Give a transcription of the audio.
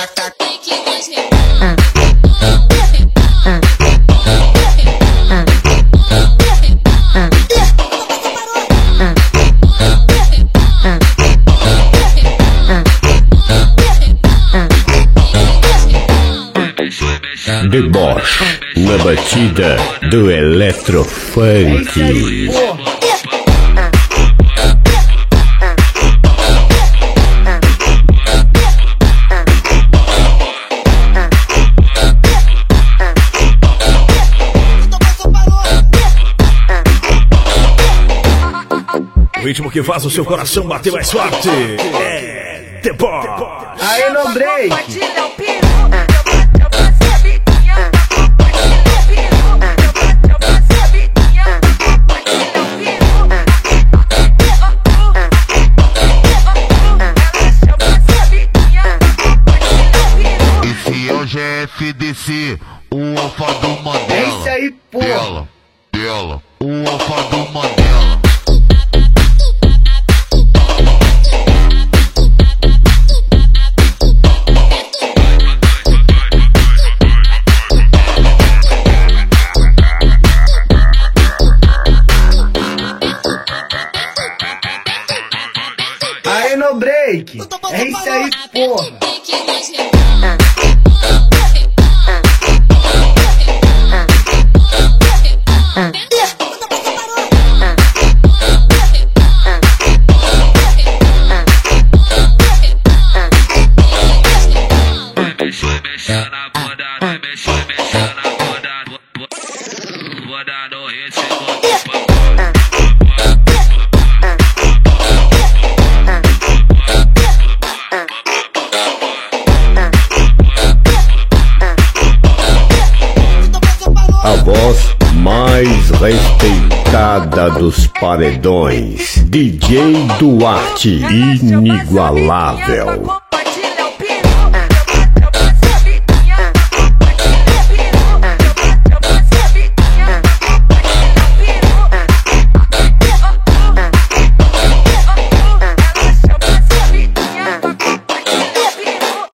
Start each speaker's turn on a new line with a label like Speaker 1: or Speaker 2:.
Speaker 1: Deboche na batida do Eletrofunk.
Speaker 2: O ritmo que faz o seu coração bater mais forte é Deboche.
Speaker 3: Aí no break.
Speaker 4: FDC, o alfa do Mandela.
Speaker 3: É isso aí, porra.
Speaker 4: Dela, o alfa do Mandela.
Speaker 3: Aí no break. É isso aí, porra.
Speaker 1: A voz mais respeitada dos paredões, DJ Duarte, inigualável.